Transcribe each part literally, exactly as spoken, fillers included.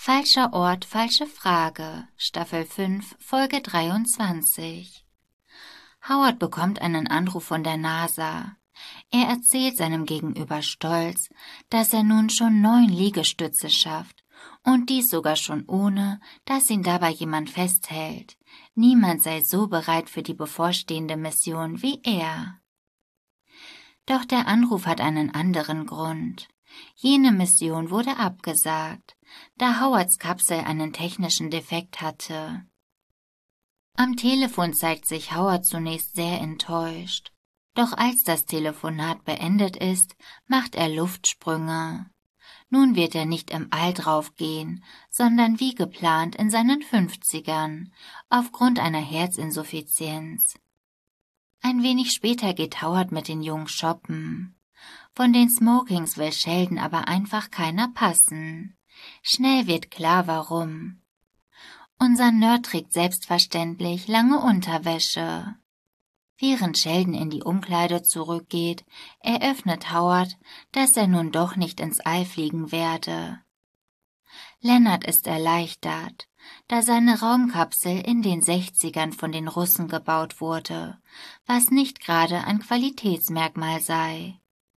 Falscher Ort, falsche Frage, Staffel fünf, Folge dreiundzwanzig. Howard bekommt einen Anruf von der NASA. Er erzählt seinem Gegenüber stolz, dass er nun schon neun Liegestütze schafft und dies sogar schon ohne, dass ihn dabei jemand festhält. Niemand sei so bereit für die bevorstehende Mission wie er. Doch der Anruf hat einen anderen Grund. Jene Mission wurde abgesagt, da Howards Kapsel einen technischen Defekt hatte. Am Telefon zeigt sich Howard zunächst sehr enttäuscht. Doch als das Telefonat beendet ist, macht er Luftsprünge. Nun wird er nicht im All draufgehen, sondern wie geplant in seinen Fünfzigern, aufgrund einer Herzinsuffizienz. Ein wenig später geht Howard mit den Jungs shoppen. Von den Smokings will Sheldon aber einfach keiner passen. Schnell wird klar, warum. Unser Nerd trägt selbstverständlich lange Unterwäsche. Während Sheldon in die Umkleide zurückgeht, eröffnet Howard, dass er nun doch nicht ins All fliegen werde. Leonard ist erleichtert, da seine Raumkapsel in den Sechzigern von den Russen gebaut wurde, was nicht gerade ein Qualitätsmerkmal sei.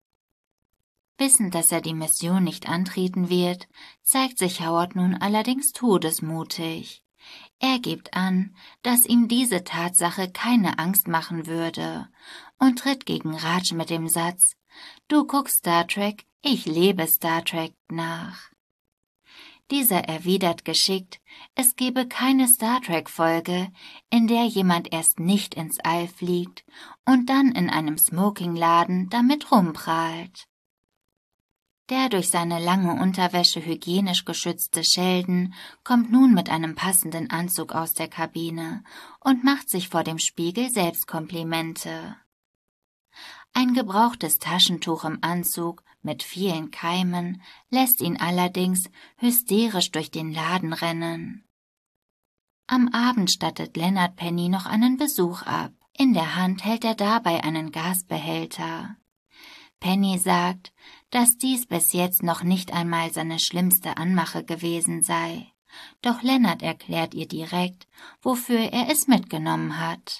Wissend, dass er die Mission nicht antreten wird, zeigt sich Howard nun allerdings todesmutig. Er gibt an, dass ihm diese Tatsache keine Angst machen würde und tritt gegen Raj mit dem Satz: »Du guckst Star Trek, ich lebe Star Trek« nach. Dieser erwidert geschickt, es gebe keine Star Trek-Folge, in der jemand erst nicht ins All fliegt und dann in einem Smokingladen damit rumprahlt. Der durch seine lange Unterwäsche hygienisch geschützte Sheldon kommt nun mit einem passenden Anzug aus der Kabine und macht sich vor dem Spiegel selbst Komplimente. Ein gebrauchtes Taschentuch im Anzug mit vielen Keimen lässt ihn allerdings hysterisch durch den Laden rennen. Am Abend stattet Leonard Penny noch einen Besuch ab. In der Hand hält er dabei einen Gasbehälter. Penny sagt, dass dies bis jetzt noch nicht einmal seine schlimmste Anmache gewesen sei. Doch Leonard erklärt ihr direkt, wofür er es mitgenommen hat.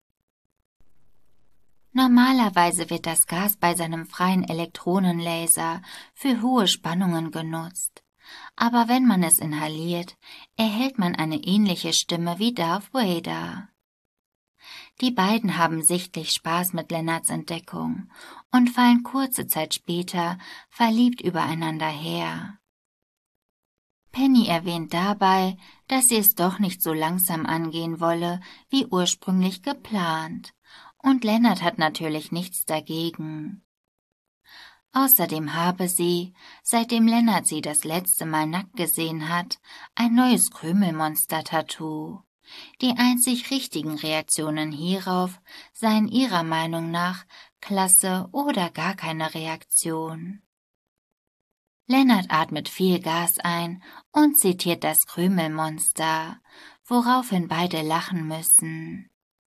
Normalerweise wird das Gas bei seinem freien Elektronenlaser für hohe Spannungen genutzt. Aber wenn man es inhaliert, erhält man eine ähnliche Stimme wie Darth Vader. Die beiden haben sichtlich Spaß mit Leonards Entdeckung und fallen kurze Zeit später verliebt übereinander her. Penny erwähnt dabei, dass sie es doch nicht so langsam angehen wolle, wie ursprünglich geplant, und Leonard hat natürlich nichts dagegen. Außerdem habe sie, seitdem Leonard sie das letzte Mal nackt gesehen hat, ein neues Krümelmonster-Tattoo. Die einzig richtigen Reaktionen hierauf seien ihrer Meinung nach klasse oder gar keine Reaktion. Leonard atmet viel Gas ein und zitiert das Krümelmonster, woraufhin beide lachen müssen.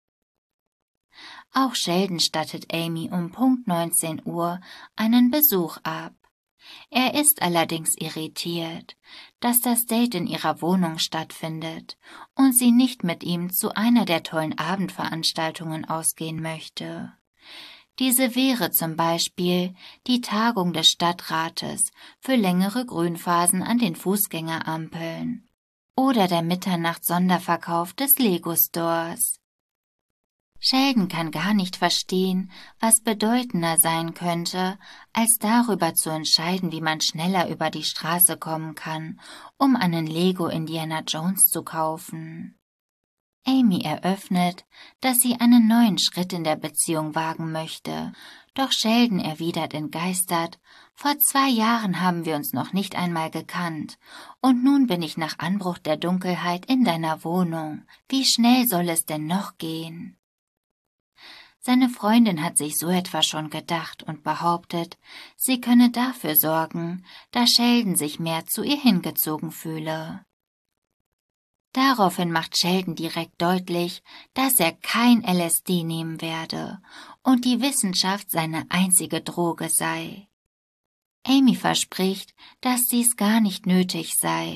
Auch Sheldon stattet Amy um Punkt neunzehn Uhr einen Besuch ab. Er ist allerdings irritiert, dass das Date in ihrer Wohnung stattfindet und sie nicht mit ihm zu einer der tollen Abendveranstaltungen ausgehen möchte. Diese wäre zum Beispiel die Tagung des Stadtrates für längere Grünphasen an den Fußgängerampeln oder der Mitternachts-Sonderverkauf des Lego-Stores. Sheldon kann gar nicht verstehen, was bedeutender sein könnte, als darüber zu entscheiden, wie man schneller über die Straße kommen kann, um einen Lego Indiana Jones zu kaufen. Amy eröffnet, dass sie einen neuen Schritt in der Beziehung wagen möchte, doch Sheldon erwidert entgeistert: »Vor zwei Jahren haben wir uns noch nicht einmal gekannt, und nun bin ich nach Anbruch der Dunkelheit in deiner Wohnung. Wie schnell soll es denn noch gehen?« Seine Freundin hat sich so etwa schon gedacht und behauptet, sie könne dafür sorgen, dass Sheldon sich mehr zu ihr hingezogen fühle. Daraufhin macht Sheldon direkt deutlich, dass er kein L S D nehmen werde und die Wissenschaft seine einzige Droge sei. Amy verspricht, dass dies gar nicht nötig sei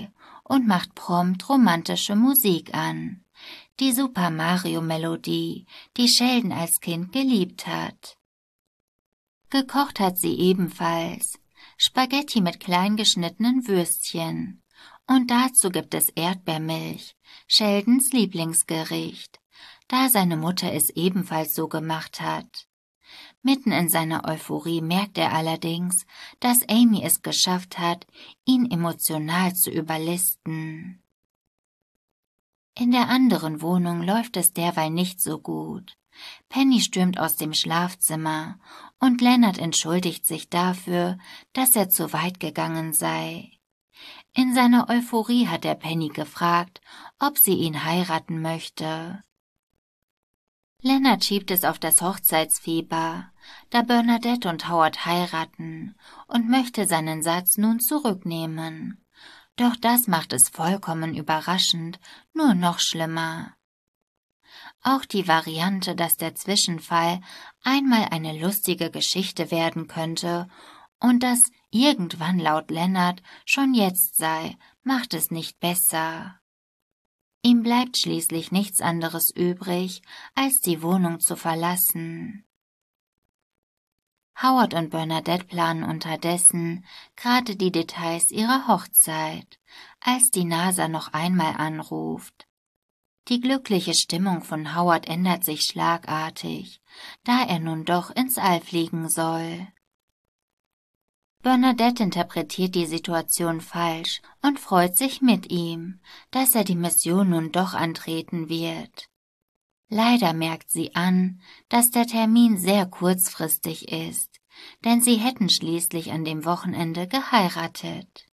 und macht prompt romantische Musik an. Die Super Mario Melodie, die Sheldon als Kind geliebt hat. Gekocht hat sie ebenfalls Spaghetti mit klein geschnittenen Würstchen. Und dazu gibt es Erdbeermilch, Sheldons Lieblingsgericht, da seine Mutter es ebenfalls so gemacht hat. Mitten in seiner Euphorie merkt er allerdings, dass Amy es geschafft hat, ihn emotional zu überlisten. In der anderen Wohnung läuft es derweil nicht so gut. Penny stürmt aus dem Schlafzimmer und Leonard entschuldigt sich dafür, dass er zu weit gegangen sei. In seiner Euphorie hat er Penny gefragt, ob sie ihn heiraten möchte. Leonard schiebt es auf das Hochzeitsfieber, da Bernadette und Howard heiraten, und möchte seinen Satz nun zurücknehmen. Doch das macht es vollkommen überraschend nur noch schlimmer. Auch die Variante, dass der Zwischenfall einmal eine lustige Geschichte werden könnte und dass irgendwann laut Leonard schon jetzt sei, macht es nicht besser. Ihm bleibt schließlich nichts anderes übrig, als die Wohnung zu verlassen. Howard und Bernadette planen unterdessen gerade die Details ihrer Hochzeit, als die NASA noch einmal anruft. Die glückliche Stimmung von Howard ändert sich schlagartig, da er nun doch ins All fliegen soll. Bernadette interpretiert die Situation falsch und freut sich mit ihm, dass er die Mission nun doch antreten wird. Leider merkt sie an, dass der Termin sehr kurzfristig ist, denn sie hätten schließlich an dem Wochenende geheiratet.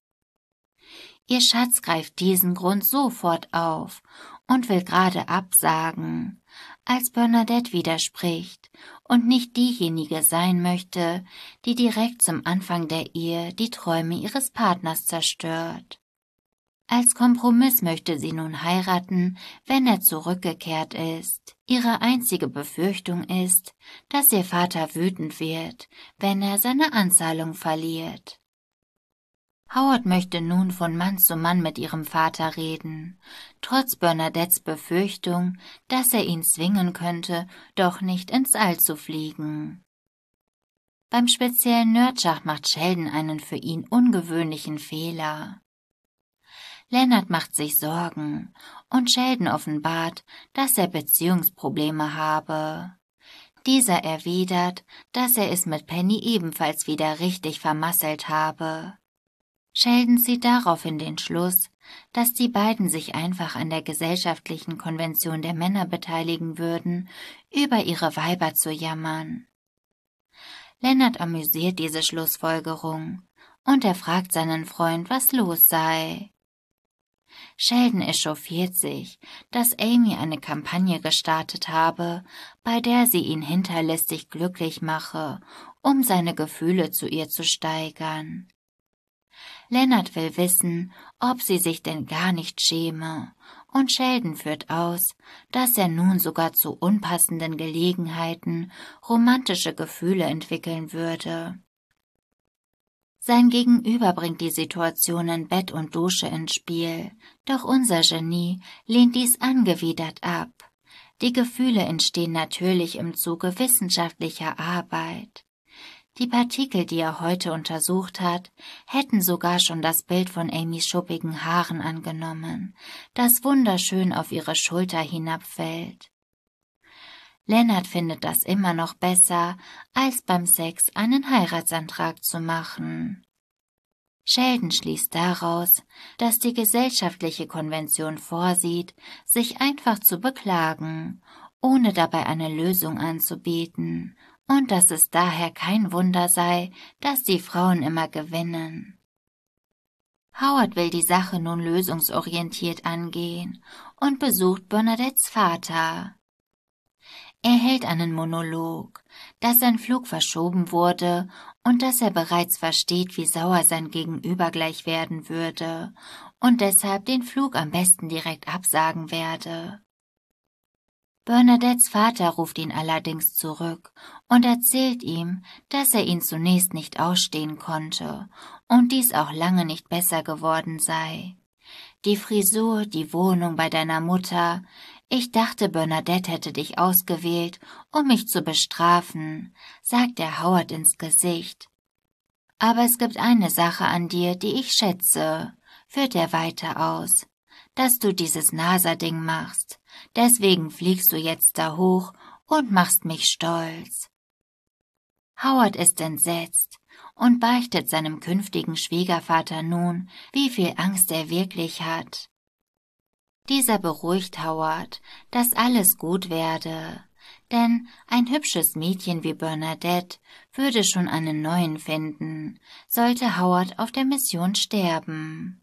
Ihr Schatz greift diesen Grund sofort auf und will gerade absagen, als Bernadette widerspricht und nicht diejenige sein möchte, die direkt zum Anfang der Ehe die Träume ihres Partners zerstört. Als Kompromiss möchte sie nun heiraten, wenn er zurückgekehrt ist. Ihre einzige Befürchtung ist, dass ihr Vater wütend wird, wenn er seine Anzahlung verliert. Howard möchte nun von Mann zu Mann mit ihrem Vater reden, trotz Bernadettes Befürchtung, dass er ihn zwingen könnte, doch nicht ins All zu fliegen. Beim speziellen Nerdschach macht Sheldon einen für ihn ungewöhnlichen Fehler. Leonard macht sich Sorgen und Sheldon offenbart, dass er Beziehungsprobleme habe. Dieser erwidert, dass er es mit Penny ebenfalls wieder richtig vermasselt habe. Sheldon zieht daraufhin den Schluss, dass die beiden sich einfach an der gesellschaftlichen Konvention der Männer beteiligen würden, über ihre Weiber zu jammern. Leonard amüsiert diese Schlussfolgerung und er fragt seinen Freund, was los sei. Sheldon echauffiert sich, dass Amy eine Kampagne gestartet habe, bei der sie ihn hinterlistig glücklich mache, um seine Gefühle zu ihr zu steigern. Leonard will wissen, ob sie sich denn gar nicht schäme, und Sheldon führt aus, dass er nun sogar zu unpassenden Gelegenheiten romantische Gefühle entwickeln würde. Sein Gegenüber bringt die Situation in Bett und Dusche ins Spiel, doch unser Genie lehnt dies angewidert ab. Die Gefühle entstehen natürlich im Zuge wissenschaftlicher Arbeit. Die Partikel, die er heute untersucht hat, hätten sogar schon das Bild von Amys schuppigen Haaren angenommen, das wunderschön auf ihre Schulter hinabfällt. Leonard findet das immer noch besser, als beim Sex einen Heiratsantrag zu machen. Sheldon schließt daraus, dass die gesellschaftliche Konvention vorsieht, sich einfach zu beklagen, ohne dabei eine Lösung anzubieten, und dass es daher kein Wunder sei, dass die Frauen immer gewinnen. Howard will die Sache nun lösungsorientiert angehen und besucht Bernadettes Vater. Er hält einen Monolog, dass sein Flug verschoben wurde und dass er bereits versteht, wie sauer sein Gegenüber gleich werden würde und deshalb den Flug am besten direkt absagen werde. Bernadettes Vater ruft ihn allerdings zurück und erzählt ihm, dass er ihn zunächst nicht ausstehen konnte und dies auch lange nicht besser geworden sei. Die Frisur, die Wohnung bei deiner Mutter. Ich dachte, Bernadette hätte dich ausgewählt, um mich zu bestrafen, sagt er Howard ins Gesicht. Aber es gibt eine Sache an dir, die ich schätze, führt er weiter aus, dass du dieses NASA-Ding machst. Deswegen fliegst du jetzt da hoch und machst mich stolz. Howard ist entsetzt und beichtet seinem künftigen Schwiegervater nun, wie viel Angst er wirklich hat. Dieser beruhigt Howard, dass alles gut werde, denn ein hübsches Mädchen wie Bernadette würde schon einen neuen finden, sollte Howard auf der Mission sterben.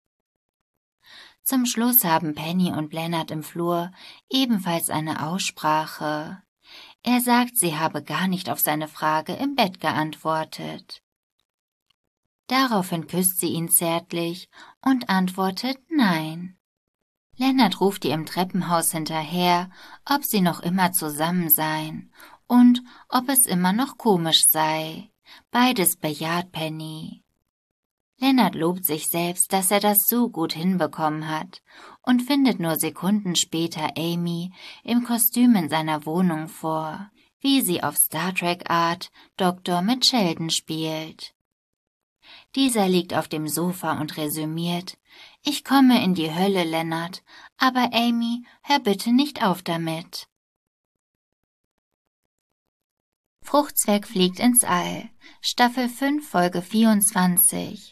Zum Schluss haben Penny und Leonard im Flur ebenfalls eine Aussprache. Er sagt, sie habe gar nicht auf seine Frage im Bett geantwortet. Daraufhin küsst sie ihn zärtlich und antwortet Nein. Leonard ruft ihr im Treppenhaus hinterher, ob sie noch immer zusammen seien und ob es immer noch komisch sei. Beides bejaht Penny. Leonard lobt sich selbst, dass er das so gut hinbekommen hat und findet nur Sekunden später Amy im Kostüm in seiner Wohnung vor, wie sie auf Star Trek Art Doktor mit Sheldon spielt. Dieser liegt auf dem Sofa und resümiert: Ich komme in die Hölle, Leonard, aber Amy, hör bitte nicht auf damit. Fruchtzwerg fliegt ins All, Staffel fünf, Folge vierundzwanzig.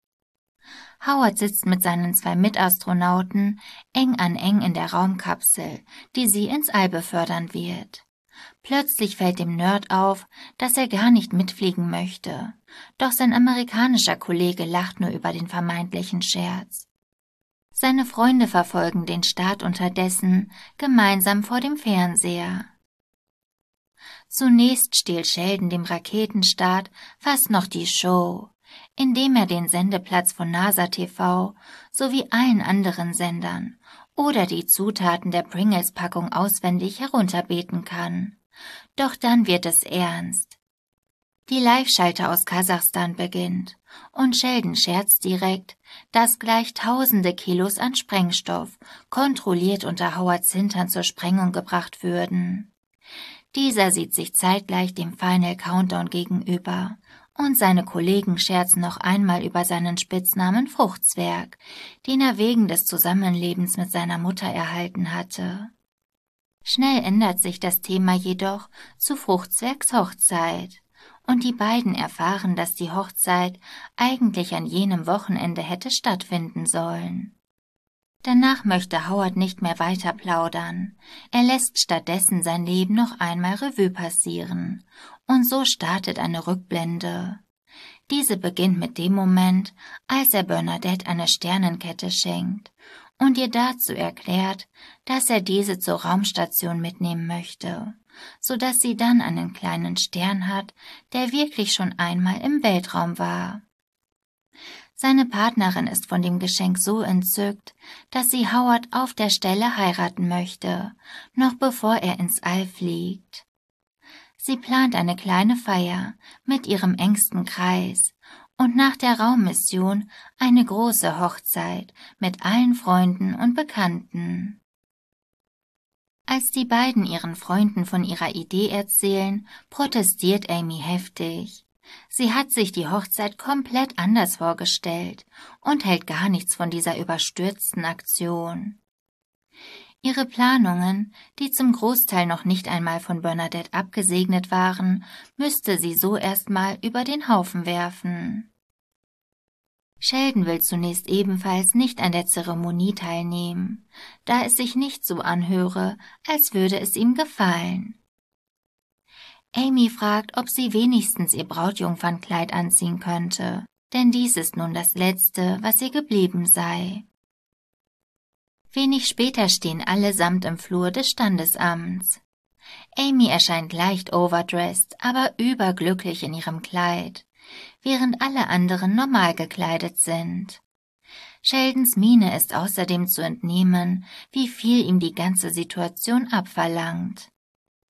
Howard sitzt mit seinen zwei Mitastronauten eng an eng in der Raumkapsel, die sie ins All befördern wird. Plötzlich fällt dem Nerd auf, dass er gar nicht mitfliegen möchte, doch sein amerikanischer Kollege lacht nur über den vermeintlichen Scherz. Seine Freunde verfolgen den Start unterdessen gemeinsam vor dem Fernseher. Zunächst stiehlt Sheldon dem Raketenstart fast noch die Show, indem er den Sendeplatz von NASA T V sowie allen anderen Sendern oder die Zutaten der Pringles-Packung auswendig herunterbeten kann. Doch dann wird es ernst. Die Live-Schalte aus Kasachstan beginnt und Sheldon scherzt direkt, dass gleich tausende Kilos an Sprengstoff kontrolliert unter Howards Hintern zur Sprengung gebracht würden. Dieser sieht sich zeitgleich dem Final Countdown gegenüber und seine Kollegen scherzen noch einmal über seinen Spitznamen Fruchtzwerg, den er wegen des Zusammenlebens mit seiner Mutter erhalten hatte. Schnell ändert sich das Thema jedoch zu Fruchtzwergs Hochzeit und die beiden erfahren, dass die Hochzeit eigentlich an jenem Wochenende hätte stattfinden sollen. Danach möchte Howard nicht mehr weiter plaudern. Er lässt stattdessen sein Leben noch einmal Revue passieren. Und so startet eine Rückblende. Diese beginnt mit dem Moment, als er Bernadette eine Sternenkette schenkt und ihr dazu erklärt, dass er diese zur Raumstation mitnehmen möchte, so dass sie dann einen kleinen Stern hat, der wirklich schon einmal im Weltraum war. Seine Partnerin ist von dem Geschenk so entzückt, dass sie Howard auf der Stelle heiraten möchte, noch bevor er ins All fliegt. Sie plant eine kleine Feier mit ihrem engsten Kreis und nach der Raummission eine große Hochzeit mit allen Freunden und Bekannten. Als die beiden ihren Freunden von ihrer Idee erzählen, protestiert Amy heftig. Sie hat sich die Hochzeit komplett anders vorgestellt und hält gar nichts von dieser überstürzten Aktion. Ihre Planungen, die zum Großteil noch nicht einmal von Bernadette abgesegnet waren, müsste sie so erstmal über den Haufen werfen. Sheldon will zunächst ebenfalls nicht an der Zeremonie teilnehmen, da es sich nicht so anhöre, als würde es ihm gefallen. Amy fragt, ob sie wenigstens ihr Brautjungfernkleid anziehen könnte, denn dies ist nun das Letzte, was ihr geblieben sei. Wenig später stehen allesamt im Flur des Standesamts. Amy erscheint leicht overdressed, aber überglücklich in ihrem Kleid, während alle anderen normal gekleidet sind. Sheldons Miene ist außerdem zu entnehmen, wie viel ihm die ganze Situation abverlangt.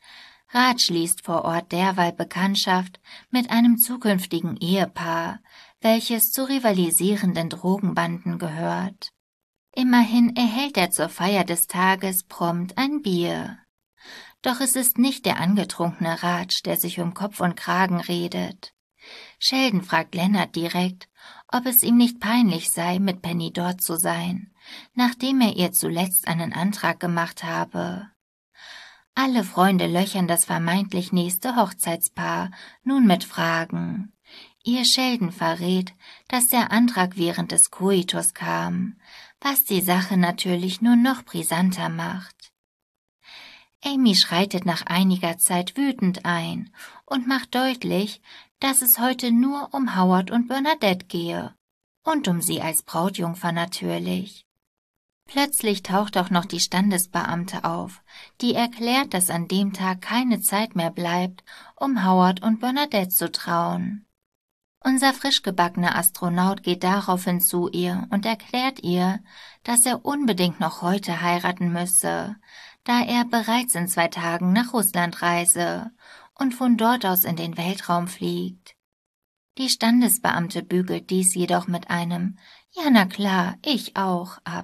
Raj schließt vor Ort derweil Bekanntschaft mit einem zukünftigen Ehepaar, welches zu rivalisierenden Drogenbanden gehört. Immerhin erhält er zur Feier des Tages prompt ein Bier. Doch es ist nicht der angetrunkene Raj, der sich um Kopf und Kragen redet. Sheldon fragt Leonard direkt, ob es ihm nicht peinlich sei, mit Penny dort zu sein, nachdem er ihr zuletzt einen Antrag gemacht habe. Alle Freunde löchern das vermeintlich nächste Hochzeitspaar nun mit Fragen. Ihr Sheldon verrät, dass der Antrag während des Koitus kam, was die Sache natürlich nur noch brisanter macht. Amy schreitet nach einiger Zeit wütend ein und macht deutlich, dass es heute nur um Howard und Bernadette gehe. Und um sie als Brautjungfer natürlich. Plötzlich taucht auch noch die Standesbeamte auf, die erklärt, dass an dem Tag keine Zeit mehr bleibt, um Howard und Bernadette zu trauen. Unser frisch gebackener Astronaut geht daraufhin zu ihr und erklärt ihr, dass er unbedingt noch heute heiraten müsse, da er bereits in zwei Tagen nach Russland reise und von dort aus in den Weltraum fliegt. Die Standesbeamte bügelt dies jedoch mit einem »Ja, na klar, ich auch« ab.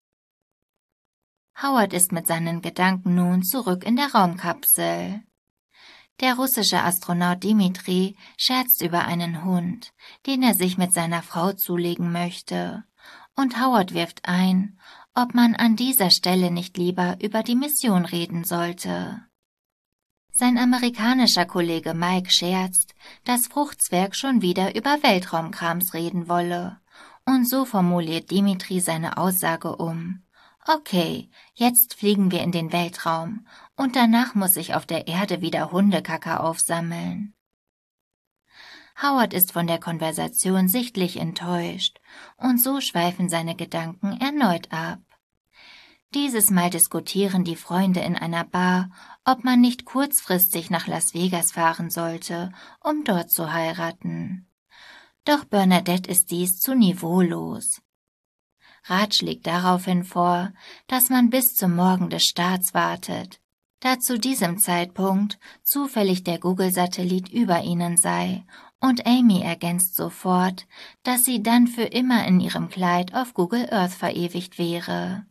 Howard ist mit seinen Gedanken nun zurück in der Raumkapsel. Der russische Astronaut Dimitri scherzt über einen Hund, den er sich mit seiner Frau zulegen möchte, und Howard wirft ein, ob man an dieser Stelle nicht lieber über die Mission reden sollte. Sein amerikanischer Kollege Mike scherzt, dass Fruchtzwerg schon wieder über Weltraumkrams reden wolle, und so formuliert Dimitri seine Aussage um. Okay, jetzt fliegen wir in den Weltraum, und danach muss ich auf der Erde wieder Hundekacke aufsammeln. Howard ist von der Konversation sichtlich enttäuscht, und so schweifen seine Gedanken erneut ab. Dieses Mal diskutieren die Freunde in einer Bar, ob man nicht kurzfristig nach Las Vegas fahren sollte, um dort zu heiraten. Doch Bernadette ist dies zu niveaulos. Raj schlägt daraufhin vor, dass man bis zum Morgen des Starts wartet, da zu diesem Zeitpunkt zufällig der Google-Satellit über ihnen sei, und Amy ergänzt sofort, dass sie dann für immer in ihrem Kleid auf Google Earth verewigt wäre.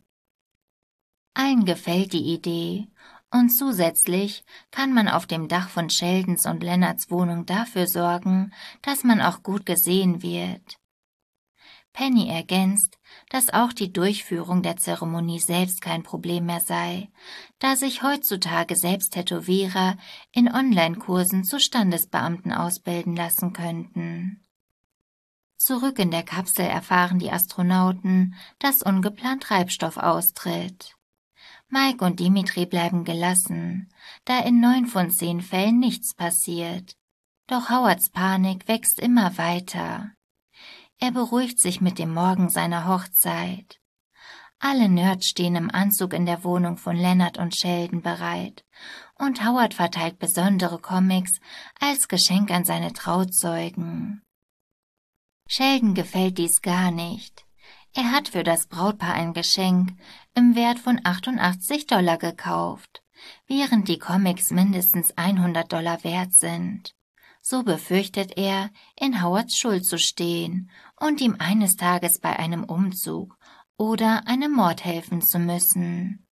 Allen gefällt die Idee, und zusätzlich kann man auf dem Dach von Sheldons und Leonards Wohnung dafür sorgen, dass man auch gut gesehen wird. Penny ergänzt, dass auch die Durchführung der Zeremonie selbst kein Problem mehr sei, da sich heutzutage selbst Tätowierer in Online-Kursen zu Standesbeamten ausbilden lassen könnten. Zurück in der Kapsel erfahren die Astronauten, dass ungeplant Treibstoff austritt. Mike und Dimitri bleiben gelassen, da in neun von zehn Fällen nichts passiert. Doch Howards Panik wächst immer weiter. Er beruhigt sich mit dem Morgen seiner Hochzeit. Alle Nerds stehen im Anzug in der Wohnung von Leonard und Sheldon bereit, und Howard verteilt besondere Comics als Geschenk an seine Trauzeugen. Sheldon gefällt dies gar nicht. Er hat für das Brautpaar ein Geschenk im Wert von achtundachtzig Dollar gekauft, während die Comics mindestens hundert Dollar wert sind. So befürchtet er, in Howards Schuld zu stehen und ihm eines Tages bei einem Umzug oder einem Mord helfen zu müssen.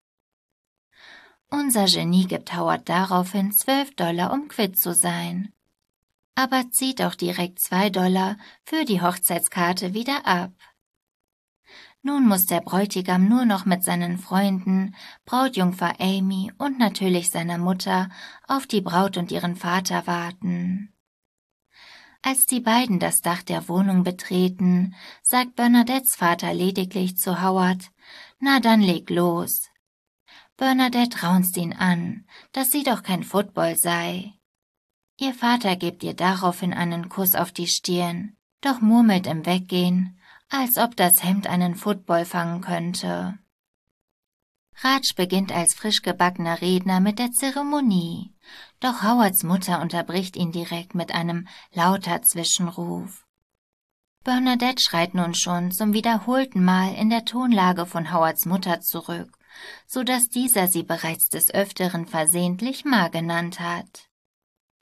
Unser Genie gibt Howard daraufhin zwölf Dollar, um quitt zu sein, aber zieht auch direkt zwei Dollar für die Hochzeitskarte wieder ab. Nun muss der Bräutigam nur noch mit seinen Freunden, Brautjungfer Amy und natürlich seiner Mutter auf die Braut und ihren Vater warten. Als die beiden das Dach der Wohnung betreten, sagt Bernadettes Vater lediglich zu Howard, »Na dann leg los.« Bernadette raunzt ihn an, dass sie doch kein Football sei. Ihr Vater gibt ihr daraufhin einen Kuss auf die Stirn, doch murmelt im Weggehen, als ob das Hemd einen Football fangen könnte. Raj beginnt als frisch gebackener Redner mit der Zeremonie, doch Howards Mutter unterbricht ihn direkt mit einem lauter Zwischenruf. Bernadette schreit nun schon zum wiederholten Mal in der Tonlage von Howards Mutter zurück, so dass dieser sie bereits des Öfteren versehentlich Ma genannt hat.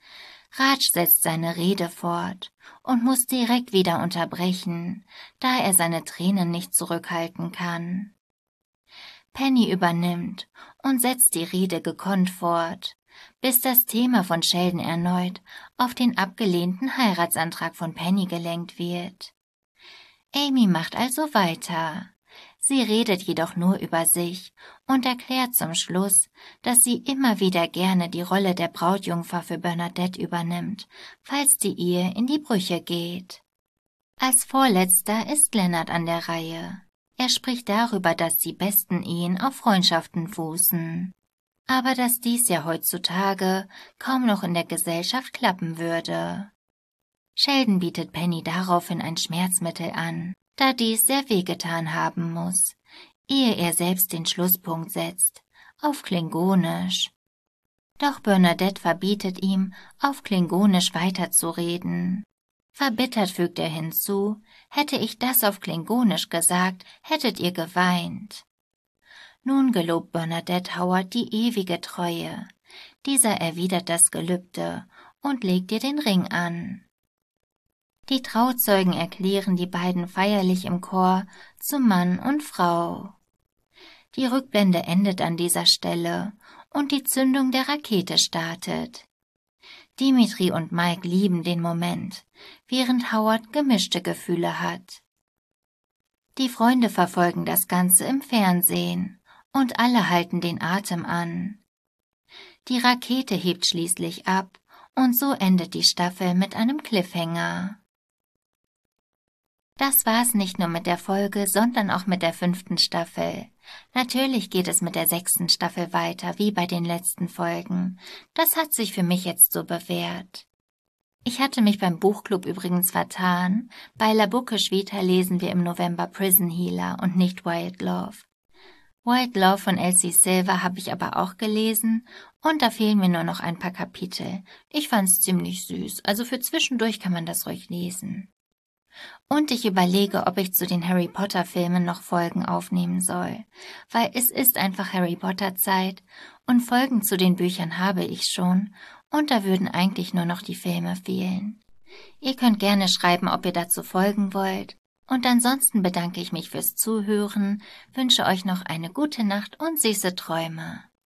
Raj setzt seine Rede fort und muss direkt wieder unterbrechen, da er seine Tränen nicht zurückhalten kann. Penny übernimmt und setzt die Rede gekonnt fort, bis das Thema von Sheldon erneut auf den abgelehnten Heiratsantrag von Penny gelenkt wird. Amy macht also weiter. Sie redet jedoch nur über sich und erklärt zum Schluss, dass sie immer wieder gerne die Rolle der Brautjungfer für Bernadette übernimmt, falls die Ehe in die Brüche geht. Als Vorletzter ist Leonard an der Reihe. Er spricht darüber, dass die besten Ehen auf Freundschaften fußen, aber dass dies ja heutzutage kaum noch in der Gesellschaft klappen würde. Sheldon bietet Penny daraufhin ein Schmerzmittel an, da dies sehr wehgetan haben muss, ehe er selbst den Schlusspunkt setzt, auf Klingonisch. Doch Bernadette verbietet ihm, auf Klingonisch weiterzureden. Verbittert fügt er hinzu, hätte ich das auf Klingonisch gesagt, hättet ihr geweint. Nun gelobt Bernadette Howard die ewige Treue. Dieser erwidert das Gelübde und legt ihr den Ring an. Die Trauzeugen erklären die beiden feierlich im Chor zu Mann und Frau. Die Rückblende endet an dieser Stelle und die Zündung der Rakete startet. Dimitri und Mike lieben den Moment, während Howard gemischte Gefühle hat. Die Freunde verfolgen das Ganze im Fernsehen und alle halten den Atem an. Die Rakete hebt schließlich ab und so endet die Staffel mit einem Cliffhanger. Das war's nicht nur mit der Folge, sondern auch mit der fünften Staffel. Natürlich geht es mit der sechsten Staffel weiter, wie bei den letzten Folgen. Das hat sich für mich jetzt so bewährt. Ich hatte mich beim Buchclub übrigens vertan. Bei La Bookish Vita lesen wir im November Prison Healer und nicht Wild Love. Wild Love von Elsie Silver habe ich aber auch gelesen und da fehlen mir nur noch ein paar Kapitel. Ich fand's ziemlich süß, also für zwischendurch kann man das ruhig lesen. Und ich überlege, ob ich zu den Harry Potter Filmen noch Folgen aufnehmen soll, weil es ist einfach Harry Potter Zeit und Folgen zu den Büchern habe ich schon und da würden eigentlich nur noch die Filme fehlen. Ihr könnt gerne schreiben, ob ihr dazu folgen wollt und ansonsten bedanke ich mich fürs Zuhören, wünsche euch noch eine gute Nacht und süße Träume.